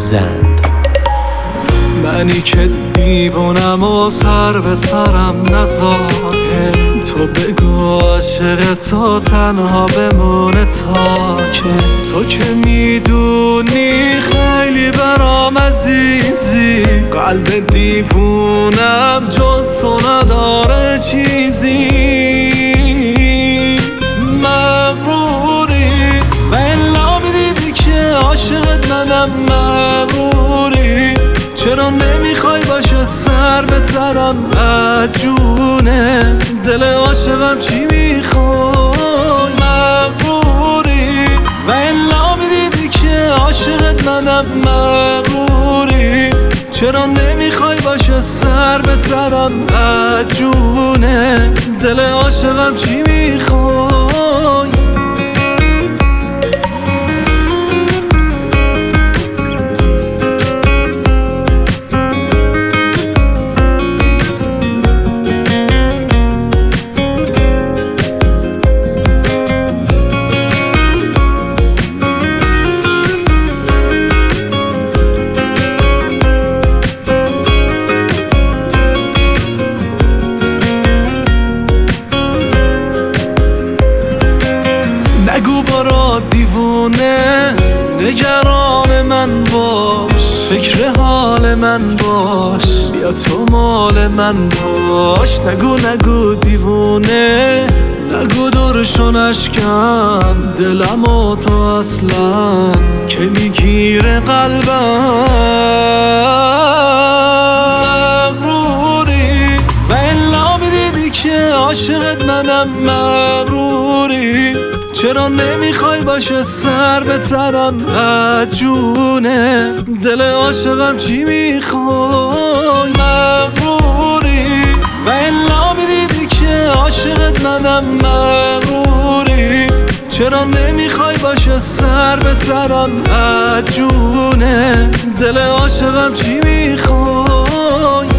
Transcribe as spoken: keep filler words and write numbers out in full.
سوزند. منی که دیوونم و سر به سرم نذاره، تو بگو عاشق تو تنها بمونه تا که تو که میدونی خیلی برام عزیزی، قلب دیوونم جز تو نداره چیزی. مغروری و الا میدیدی که عاشقت منم، مغروری چرا نمیخوای باشه سر به تنم از جونه دل عاشقم چی میخوای. مغروری و الا میدیدی که عاشقت منم، مغروری چرا نمیخوای باشه سر به تنم از جونه دل عاشقم چی میخوای. نگو برا دیوونه نگران من باش، فکر حال من باش، بیا تو مال من باش. نگو نگو دیوونه، نگو دورشون اشکم دلم و تو اصلا که میگیره قلبم. مغروری و الا میدیدی که عاشقت منم، مغروری چرا نمیخوای باشه سر به تنم از جونه دل عاشقم چی میخوای. مغروری و الا میدیدی که عاشقت منم، مغروری چرا نمیخوای باشه سر به تنم از جونه دل عاشقم چی میخوای.